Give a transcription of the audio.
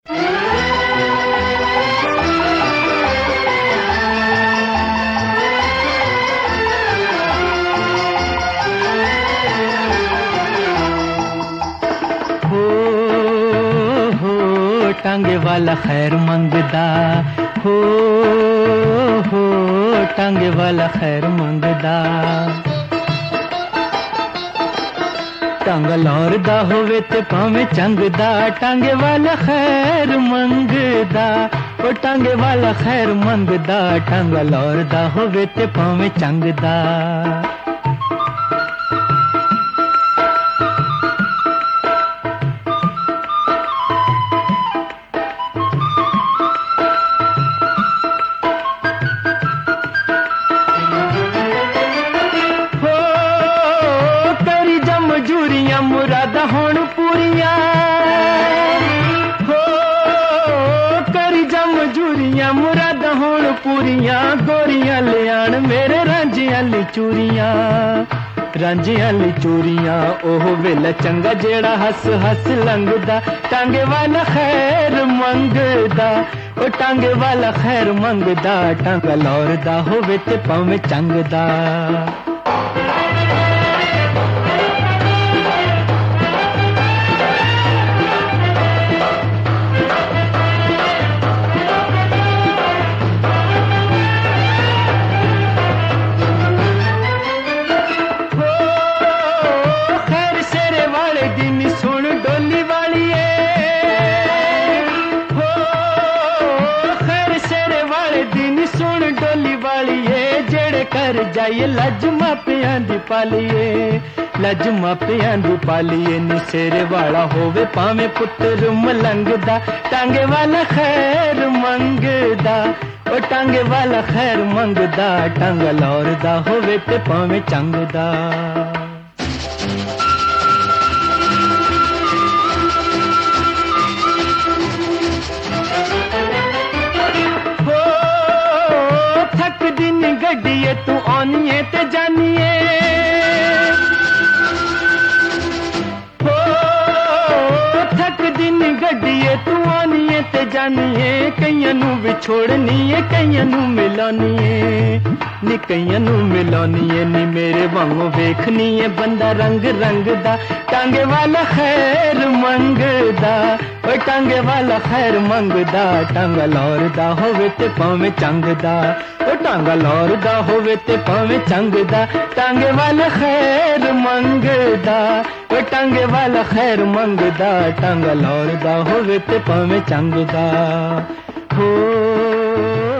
टांगे वाला खैर मंगदा हो टांगे वाला खैर मंगदा टांगा लौरदा होवे ते भावें चंगदा टांगे वाला खैर मंगदा ओ टांगे वाला खैर मंगदा टांगा लौरदा होवे ते भावें चंगदा मजूरियां मुरादा होण पूरियां हो करी जा मजूरियां मुरादा होण पूरियां गोरियां ले आण मेरे रांझियां ली चूरियां रांझियां ली चूरियां ओह वेला चंगा जेड़ा हस हस लंघदा टांगे वाला खैर मंगदा ओ टांगे वाला खैर मंगदा टांगा लौरदा होवे ते भावें चंगदा कर जाइए लज मापियां दी पालिए लज मापियां दी पालिए निसेरे वाला होवे भावें पुत्र मलंगदा टांगे वाला खैर मंगदा ओ टांगे वाला खैर मंगदा टांगा लौरदा होवे ते भावें चंगदा गड्डिए तू आनिए ते जानिए हो थक दिन गड्डिए तू आनिए ते जानिए कईयां नू विछोड़नीए कईयां नू मिलानिए नी कईयां नू मिलानिए नी मेरे वांगू वेखनीए बंदा रंग रंग दा टांगे वाला खैर मंगदा ओ टांगे वाला खैर मंगदा टांगा लौरदा होवे ते भावें चंगदा ओ टांगा लौरदा होवे ते भावें चंगदा टांगे वाला खैर मंगदा ओ टांगे वाला खैर मंगदा टांगा लौरदा होवे ते भावें चंगदा हो